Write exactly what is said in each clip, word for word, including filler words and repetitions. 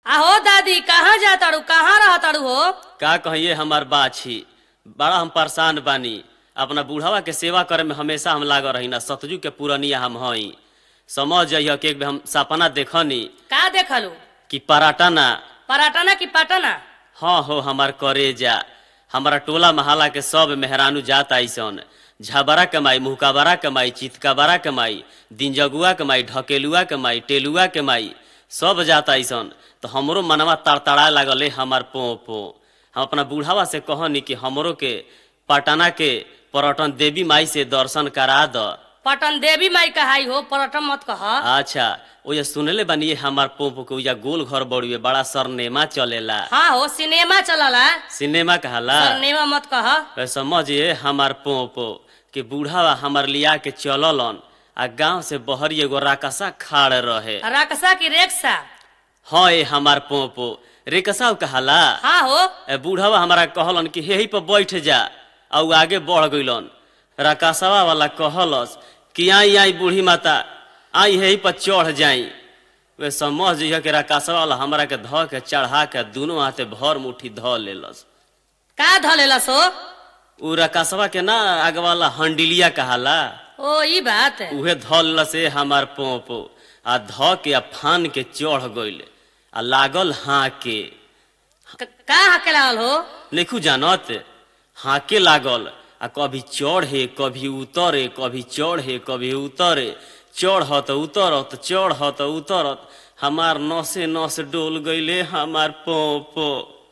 आहो दादी कहाँ जाताड़ू कहाँ रहताड़ू हो। का कहिए हमार बाछी बड़ा हम परेशान बानी। अपना बूढ़ावा के सेवा करे में हमेशा हम लागल रही ना। सतजू के पुरनिया हम हई। समझ जाइए कि एक बेर हम सपना देखनी का देखलू? कि पराटना पराटना की पटना? हाँ हो हमार करेजा। हमारा टोला महला के सब मेहरानू जात आईसन। झबरा के माई, मुहकाबरा के माई, चितकाबरा के माई, दिनजगुआ के माई, ढकेलुआ के माई, टेलुआ के माई सब जात आईसन। तो हमरो मनवा तड़तड़ा लगले हमार पो पो। हम अपना बूढ़ावा से कहनी कि हमरो के पटना के पर्यटन देवी माई से दर्शन करा द। पटन देवी माई कहाई हो, पर्यटन मत कह। अच्छा ओया सुनले बानी हमार पोपो के ओया गोल घर बड़ुए बड़ा सरनेमा चलेला। हाँ हो सिनेमा चलला। सिनेमा कहाला सिनेमा मत कह। समझिए हमार पोपो कि बूढ़ावा हमार लिया के चललन आ गांव से बहरी एगो राकसा खाड़ रहे। रकसा की रेक्सा? हाँ ए हमार पोपो रेकसा कहाला। हाँ हो। ए बूढ़ावा हमारा कहलन कि यही पर बैठ जा और आगे बढ़ गइलन। राकसवा वाला कहलस कि आई आई बूढ़ी माता आई यही पर चढ़ जाई। वे समझ जइह कि राकसवा वाला हमरा के ध के चढ़ा के दोनों हाथे भर मुट्ठी ध लेलस। का धलेलस हो? उ राकसवा के ना आगे वाला हंडिलिया कहाला। ओ ई बात है। उहे धल से हमार पोपो आ ध के आ फान के चढ़ गइल आ लागल हाके। क- का हके लागल हो? देखू जानत हाके लागल आ कभी चढ़े कभी उतरे, कभी चढ़े कभी उतरे, चढ़त उतरत चढ़त उतरत हमार नसे नस डोल गइले हमार पोपो।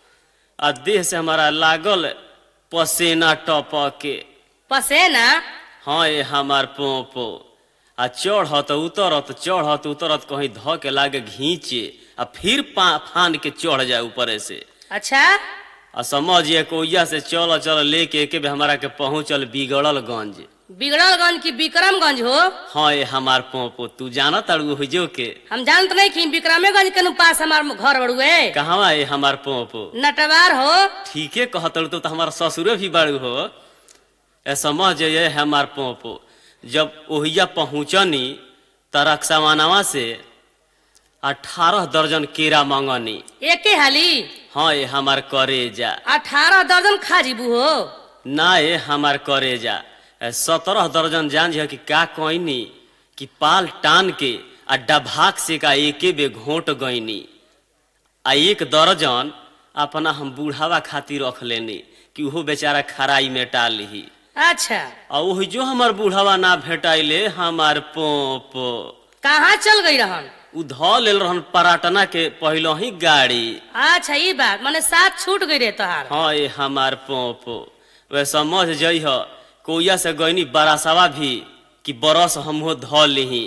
आ देह से हमारा लागल पसेना टपके। पसेना? हाँ ए हमार पोपो आ चढ़त उतरत चढ़त उतरत कहीं ध के लागे घींचे आ फिर पा फान के चढ़ जाए ऊपरे से। अच्छा आ समझिए कोइया से चल चल लेके एक हमारा के पहुंचल बिगड़लगंज। बिगड़लगंज की विक्रमगंज हो? हाँ ए हमार पोपो तू जानत अड़ू हो के हम जानत नहीं कि विक्रमेगंज के नु पास हमार घर बड़ुए। कहवा ए हमार पोपो? नटवार हो। ठीके कहत तो, तो हमार ससुरे भी बड़ू हो। ए समझ जाइए हमार पोपो जब ओहिया पहुंचनी त रक्षावानवा से अठारह दर्जन केरा मंगनी। एके हाली? हाँ ए हमार करेजा। अठारह दर्जन खाजीबू हो? ना ए हमार करेजा सत्रह दर्जन जान जी कि का कहनी कि पाल टान के आ डभाक से का एके बे घोट गईनी। आ एक दर्जन अपना हम बूढ़ावा खातिर रख लेनी कि उहो बेचारा खराई में टाल ली। अच्छा आ वही जो हमार बूढ़ावा ना भेटाइले हमार पोपो कहाँ चल गई रहन? उ ध लेल रहन पराटना के पहलो ही गाड़ी। अच्छा ये बात माने साथ छूट गई रे तोहार। हाँ ए हमार पोपो वे समझ जइह कोइया से गईनी बरसवा भी कि बरस हमहो ध लिही।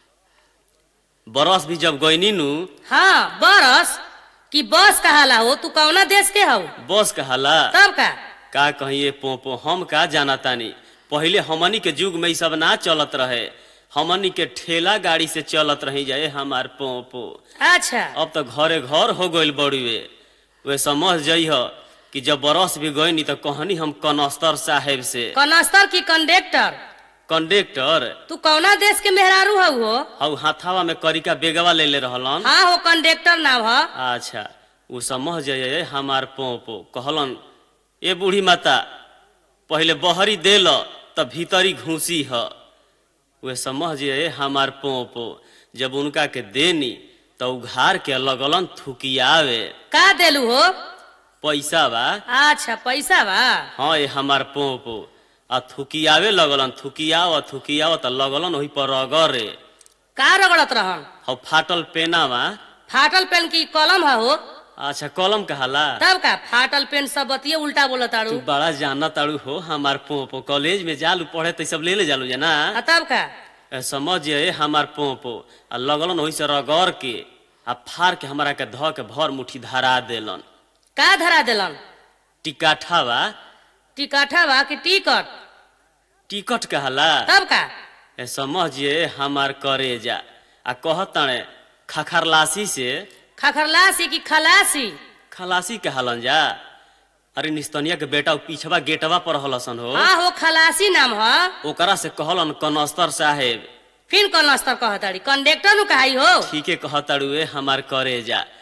बरस भी जब गईनी नु। हाँ बरस की बस कहाला हो? तू कौना देश के हो? बस कहाला? तब का का कहिए पोपो हम का जाना तानी। पहले हमनी के युग में ई सब ना चलत रहे। हमनी के ठेला गाड़ी से चलत रही जाए हमार पोपो। अच्छा अब तो घरे घर हो गइल बड़ुए। वे समझ जइह कि जब बरस भी गईनी तो कहनी हम कनस्तर साहेब से। कनस्तर की कंडक्टर? कंडक्टर तू कौना देश के मेहरारू हो? हो हऊ हाथावा में करिका बेगवा ले ले रहलन। हाँ हो कंडक्टर नाम है। अच्छा उ समझ जाए हमार पोपो कहलन ए बूढ़ी माता पहले बहरी देल तब भीतरी घूसी ह। वे समझ जाए हमार पोपो जब उनका के देनी तो उघार के लगलन थुकियावे। का देलू हो? पैसा बा। अच्छा पैसा बा? हाँ ए हमार पोपो आ थुकियावे लगलन थुकियाव थुकियाव त लगलन वही पर रगरे। का रगड़त रहन? हऊ फाटल पेनावा। फाटल पेन की कलम है हो? अच्छा कलम कहाला? तब का फाटल पेन सब बतिये उल्टा बोलत ताड़ू। तू बड़ा जाना ताड़ू हो हमार पोपो। कॉलेज में जालू पढ़े तो सब ले ले जालू जना। आ तब का ए, समझ जाए हमार पोपो आ लगलन वही से रगड़ के आ फाड़ के हमारा के ध के भर मुट्ठी धरा देलन। का धरा देलन? टिकाठावा। टिकटा बा कि टिकट? टिकट कहाला? तब का ए, समझिए हमार करेजा आ कहतणे खखरलासी से। खखरलासी की खलासी? खलासी कहलन जा। अरे निस्तनिया के बेटा पीछवा गेटवा पर हलसन हो। हाँ हो खलासी नाम है। ओकरा से कहलन कनस्तर साहेब। फिर कनस्तर कहताड़ी? कंडक्टर नु कहाई हो? ठीके कहताड़ुए हमार करेजा।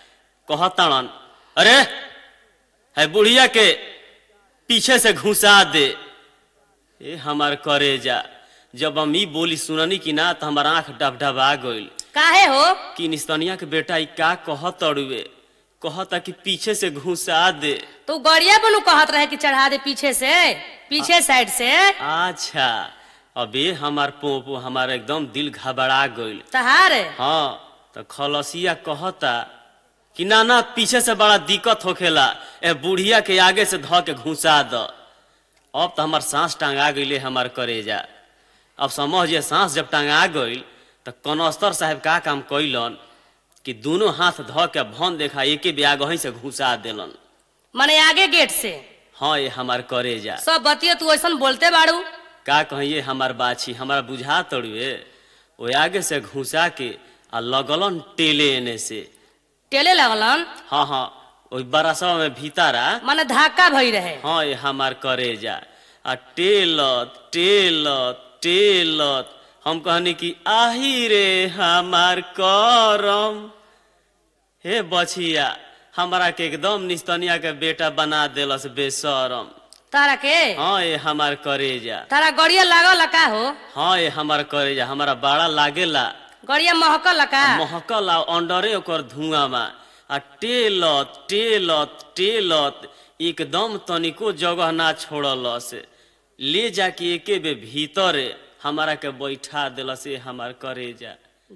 कहताड़न अरे है बुढ़िया के पीछे से घुसा दे। ए हमार करेजा, जब हम ई बोली सुननी कि ना तो हमार आंख डबडबा गइल। काहे हो? कि निस्तनिया के बेटा ई का कहत अड़ुए, कहता कि पीछे से घुसा दे। तू गड़िया बनू कहत रहे कि चढ़ा दे पीछे से, पीछे साइड से। अच्छा अबे हमार पोपो हमार एकदम दिल घबरा गइल। तहार हाँ तो खलसिया कहता कि ना ना पीछे से बड़ा दिक्कत होखेला, ए बुढ़िया के आगे से ध के घुसा द। अब तो हमार सांस टांगा गइले हमार करेजा। अब समझिए सांस जब टांगा गइल तो कनस्तर साहब का काम कइलन कि दोनों हाथ ध के भन देखा एके ब्याग वहीं से घुसा देलन। मने आगे गेट से? हाँ ये हमार करेजा। सब बतिया तू ऐसा बोलते बाड़ू। का कहिए हमार बाछी, हमारा बुझा तड़ुए वो आगे से घुसा के आ लगलन टेले एने से। टेले लगलन? हाँ हाँ वही बरसवा में भीतरा मने धक्का भई रहे। हाँ ये हमार करेजा आ टेलत टेलत टेलत हम कहनी कि आही रे हमार करम। हे बछिया हमारा के एकदम निस्तनिया के बेटा बना देलस बेशरम। तारा के? हाँ ये हमार करेजा। तारा गड़िया लागल का हो? हाँ ये हमार करेजा हमारा बड़ा लागेला। गड़िया महकल का? महकल आ अंडरे ओकर धुआं में आ टेलत टेलत टेलत एकदम तनिको जगह ना छोड़लस, ले जाके एके बे भीतरे हमारा के बैठा देलस। हमार करेजा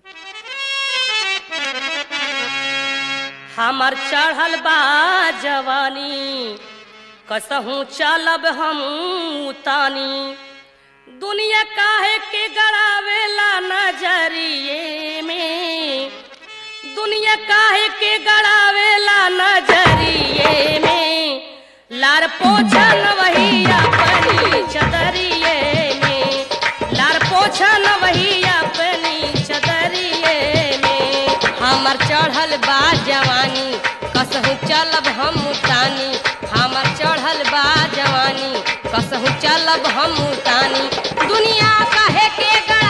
हमर चढ़ल बा जवानी कसहू चलब हम तानी, दुनिया काहे के गड़ावेला नजरिए में, दुनिया काहे के गड़ावेला नजरिए में, लार पोछन वही अपनी चदरिए में, लार पोछन वही अपनी चदरिए में। हमर चढ़ल बा जवानी कसहू चलब हम तानी, हमर चढ़ल बा जवानी कसहू चलब हम तानी, दुनिया काहे के गड़ा